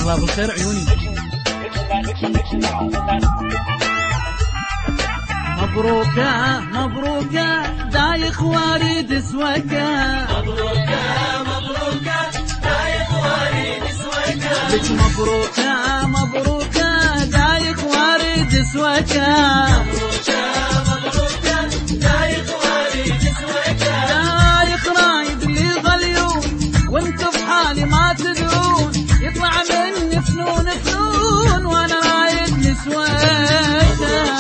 الله بالخير عيوني. مبروكة مبروكة دايخ وارد سوكة، مبروكة مبروكة دايخ وارد سوكة، لك مبروكة مبروكة دايخ وارد سوكة، مبروكة مبروكة دايخ وارد سوكة، دايخ رايد لي غليون وانتو بحالي ما تدرون، يطلع مني فنون فنون وانا رايد لي سوكة.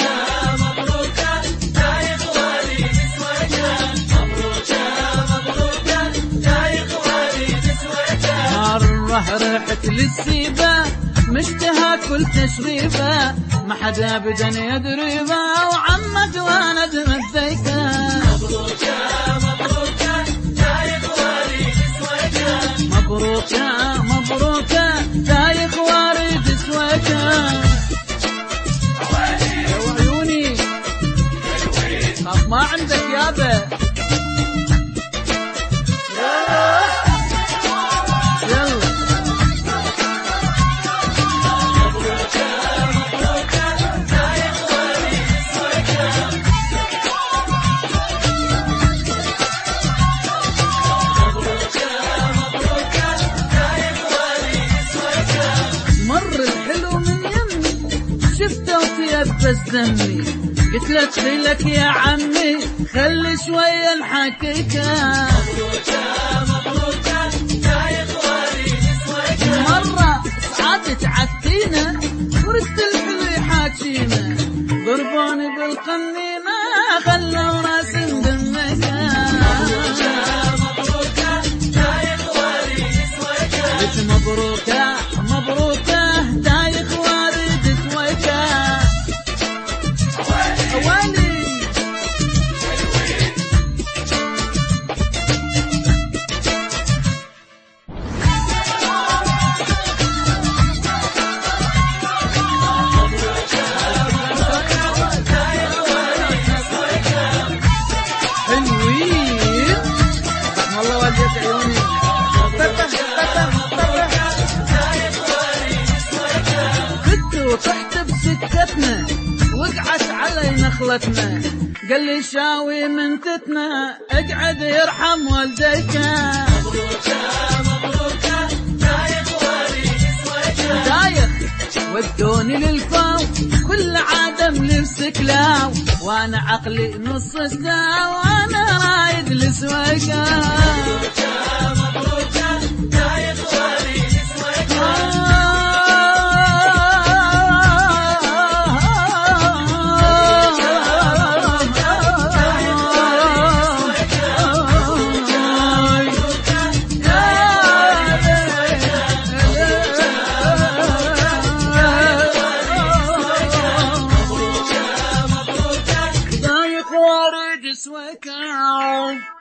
رحت للسيبة مشتهى كل تشريفة، ما حدا بدن يدريبة وعمد وانا دمثيكة. مبروكة مبروكة دايخ وارد سويكة، مبروكة مبروكة دايخ وارد سويكة. عيوني خاف ما عندك يابا. شفته وتيبس دمي قلت له تخيلك يا عمي خلي شوية نحكيكه. مبروكة مبروكة دايخ وارد سويكة، مرة صعدت عالتينة ورد الحلو يحاكينا، ضربوني بالقنينة خلوا راسي مدمكة. مبروكة دايخ وارد سويكة، قلت مبروكة مبروكة دايخ وارد سويكة. أولي حلوين والله والديك عيوني. كنت وطحت بسكتنا وقعت علي نخلتنا، قال لي شاوي من تتنا اقعد يرحم والديك. مبروكة مبروكة دايخ وارد سويكة، دايخ ودوني للفاو كل عادم لبسك لاو، وانا عقلي نص سدا وانا رايد لسويكة. مبروكة دايخ وارد سويكة، دايخ وارد سويكة.